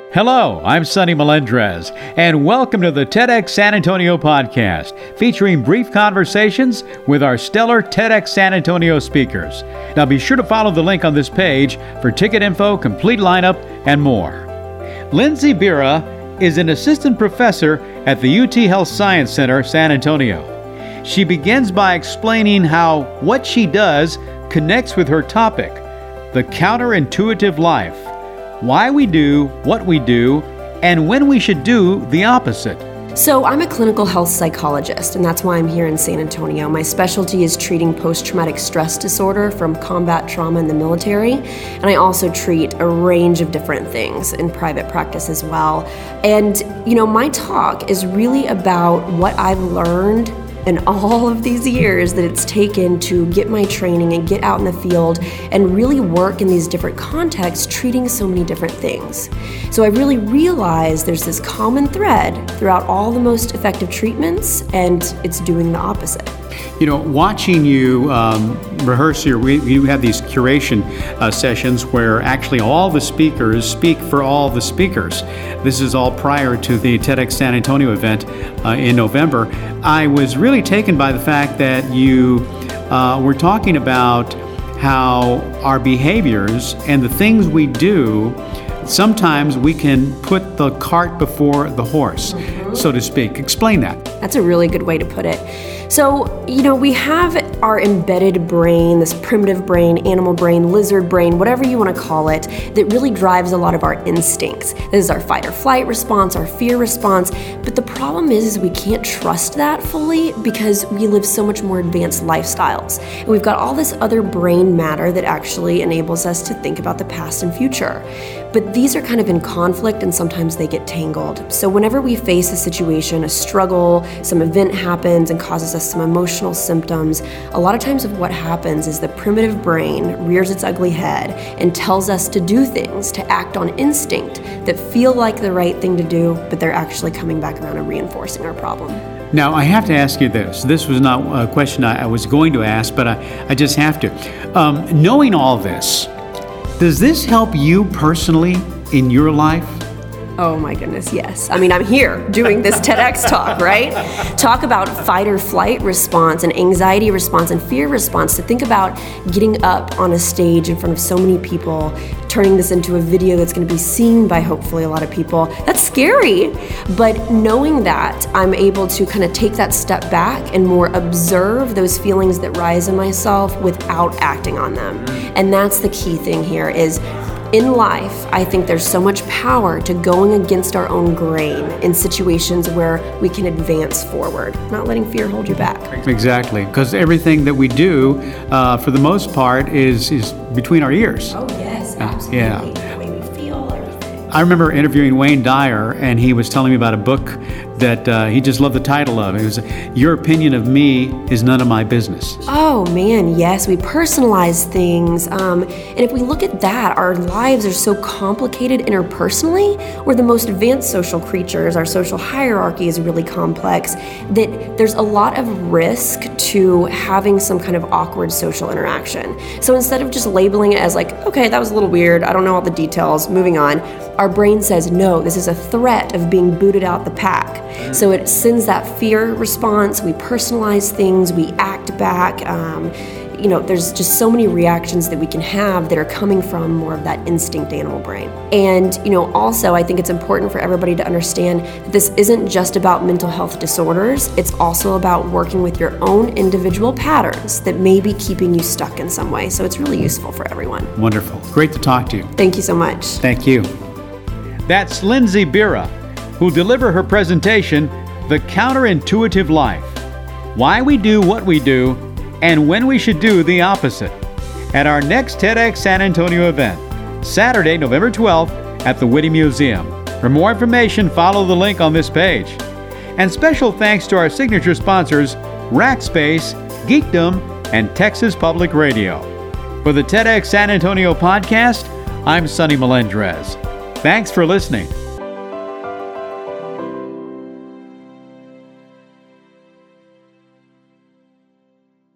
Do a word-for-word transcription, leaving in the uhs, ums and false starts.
Hello, I'm Sonny Melendrez, and welcome to the TEDx San Antonio podcast, featuring brief conversations with our stellar TEDx San Antonio speakers. Now be sure to follow the link on this page for ticket info, complete lineup, and more. Lindsay Bira is an assistant professor at the U T Health Science Center, San Antonio. She begins by explaining how what she does connects with her topic, the counterintuitive life. Why we do what we do, and when we should do the opposite. So I'm a clinical health psychologist, and that's why I'm here in San Antonio. My specialty is treating post-traumatic stress disorder from combat trauma in the military, and I also treat a range of different things in private practice as well. And, you know, my talk is really about what I've learned in all of these years that it's taken to get my training and get out in the field and really work in these different contexts, treating so many different things. So I really realized there's this common thread throughout all the most effective treatments, and it's doing the opposite. You know, watching you um, rehearse here, we, we have these curation uh, sessions where actually all the speakers speak for all the speakers. This is all prior to the TEDx San Antonio event uh, in November. I was really taken by the fact that you uh, were talking about how our behaviors and the things we do, sometimes we can put the cart before the horse, mm-hmm. so to speak. Explain that. That's a really good way to put it. So, you know, we have our embedded brain, this primitive brain, animal brain, lizard brain, whatever you want to call it, that really drives a lot of our instincts. This is our fight or flight response, our fear response. But the problem is, is we can't trust that fully because we live so much more advanced lifestyles. And we've got all this other brain matter that actually enables us to think about the past and future. But these are kind of in conflict, and sometimes they get tangled. So whenever we face a situation, a struggle, some event happens and causes us some emotional symptoms, a lot of times of what happens is the primitive brain rears its ugly head and tells us to do things, to act on instinct that feel like the right thing to do, but they're actually coming back around and reinforcing our problem. Now, I have to ask you this. This was not a question I, I was going to ask, but I, I just have to. Um, knowing all this, does this help you personally in your life? Oh my goodness, yes. I mean, I'm here doing this TEDx talk, right? Talk about fight or flight response and anxiety response and fear response. To think about getting up on a stage in front of so many people, turning this into a video that's going to be seen by hopefully a lot of people. That's scary. But knowing that, I'm able to kind of take that step back and more observe those feelings that rise in myself without acting on them. And that's the key thing here is, in life, I think there's so much power to going against our own grain in situations where we can advance forward, not letting fear hold you back. Exactly, because everything that we do, uh, for the most part, is is between our ears. Oh yes, absolutely. Uh, yeah. The way we feel, everything. I remember interviewing Wayne Dyer, and he was telling me about a book that uh, he just loved the title of. It was, "Your Opinion of Me is None of My Business." Oh man, yes, we personalize things. Um, and if we look at that, our lives are so complicated interpersonally. We're the most advanced social creatures. Our social hierarchy is really complex, that there's a lot of risk to having some kind of awkward social interaction. So instead of just labeling it as like, okay, that was a little weird, I don't know all the details, moving on, our brain says, no, this is a threat of being booted out the pack. So it sends that fear response, we personalize things, we act back. Um, you know, there's just so many reactions that we can have that are coming from more of that instinct animal brain. And, you know, also I think it's important for everybody to understand that this isn't just about mental health disorders, it's also about working with your own individual patterns that may be keeping you stuck in some way. So it's really useful for everyone. Wonderful. Great to talk to you. Thank you so much. Thank you. That's Lindsay Bira, who'll deliver her presentation, The Counterintuitive Life, Why We Do What We Do, and When We Should Do the Opposite, at our next TEDx San Antonio event, Saturday, November twelfth, at the Witte Museum. For more information, follow the link on this page. And special thanks to our signature sponsors, Rackspace, Geekdom, and Texas Public Radio. For the TEDx San Antonio podcast, I'm Sonny Melendrez. Thanks for listening.